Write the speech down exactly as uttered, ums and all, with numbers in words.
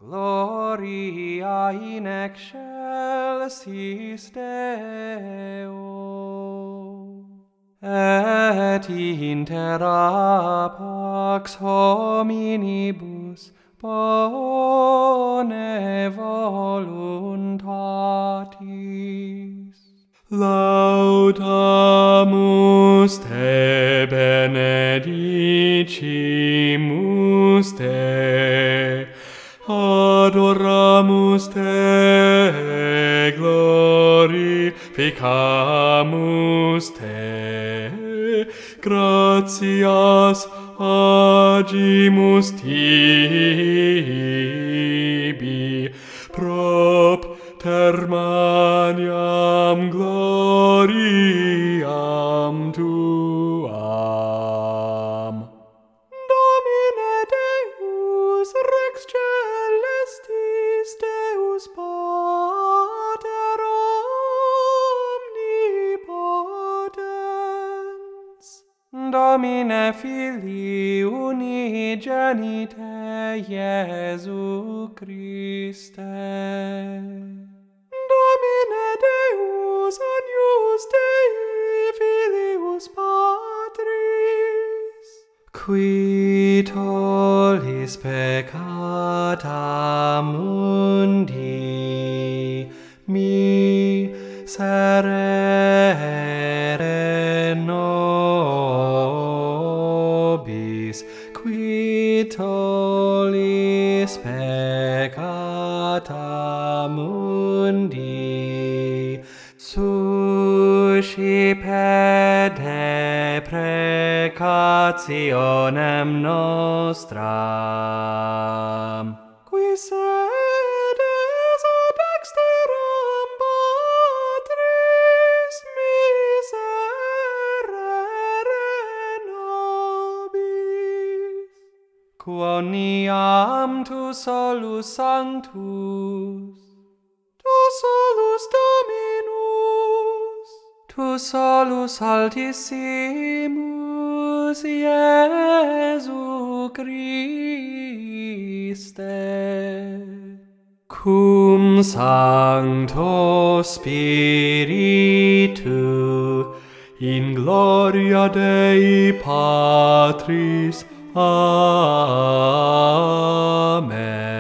Gloria in excelsis Deo, et in terra pax hominibus bone voluntatis. Laudamus te, benedicimus te, adoramus te, glorificamus te, gratias agimus tibi, propter maniam gloriam tuam. Domine Deus Rex Celestis, Deus Pater omnipotens, Domine Filii unigenite Iesu Christe, Domine Deus agnus Dei filius Patris, qui tollis peccata mundi, miserere nobis, qui tollis peccata mundi, suscipete precationem nostram, qui sedes ad dexteram Patris, miserere nobis, quoniam tu solus sanctus, tu solus Dominus, tu solus altissimus Iesu Christe, cum Sancto Spiritu, in gloria Dei Patris. Amen.